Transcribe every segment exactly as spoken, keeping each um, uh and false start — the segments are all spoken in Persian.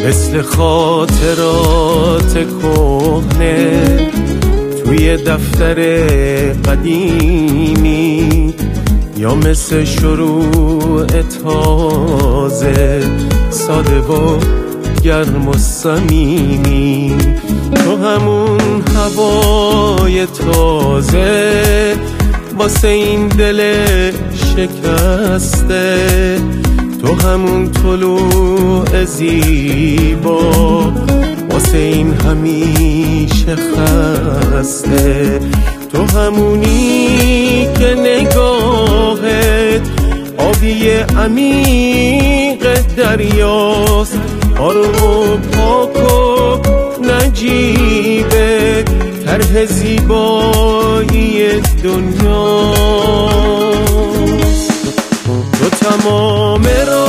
مثل خاطرات کهنه توی دفتر قدیمی، یا مثل شروع تازه ساده و گرم و صمیمی. تو همون هوای تازه واسه این دل شکسته، تو همون طلوع زیبا واسه این همیشه خسته. تو همونی که نگاهت آبی عمیق دریاست، آروم و پاک و نجیبه طرح زیبایی دنیاست. تو تمام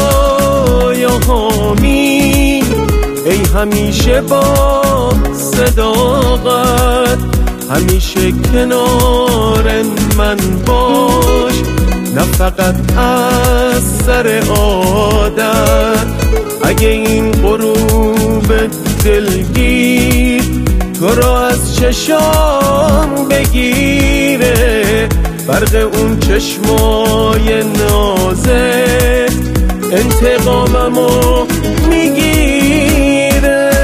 رایه‌هامی، ای همیشه با صداقت، همیشه کنار من باش، نه فقط از سر عادت. اگه این غروب دلگیر تو را از چشام بگیره، برق اون چشمای نازت انتقاممو میگیره.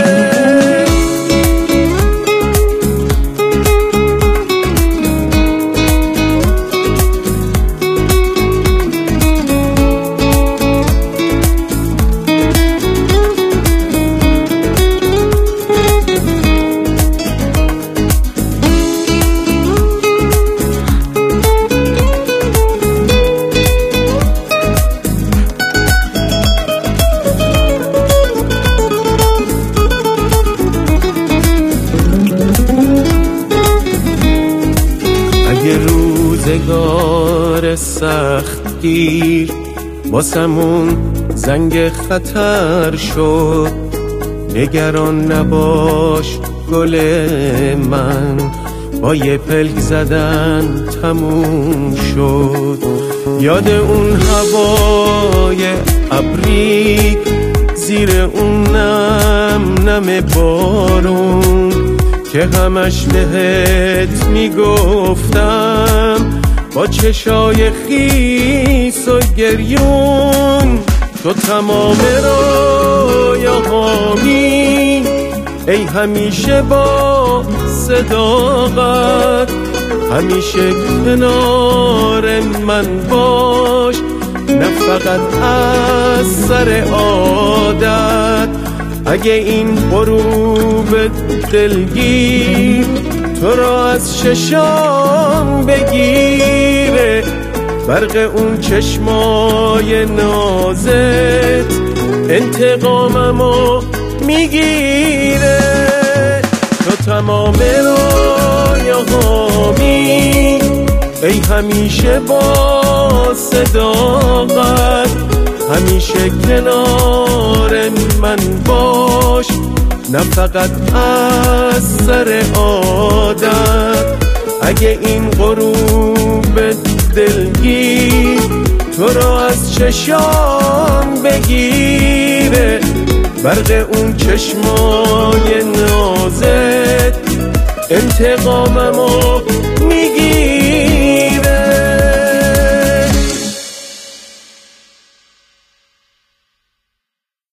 روزگار سخت گیر واسمون زنگ خطر شد، نگران نباش گل من، با یه پلک زدن تموم شد. یاد اون هوای ابری زیر اون نم نم بارون که همش بهت میگفتم با چشای خیس و گریون. تو تمام رایه‌هامی، ای همیشه با صداقت، همیشه کنار من باش، نه فقط از سر عادت. اگه این غروب دلگیر تو را از چشام بگیره، برق اون چشمای نازت انتقاممو میگیره. تو تمام رایه‌هامی، ای همیشه با صداقت، همیشه کنار من باش، نه فقط از سر عادت. اگه این غروب دلگیر تو را از چشام بگیره، برق اون چشمای نازت انتقاممو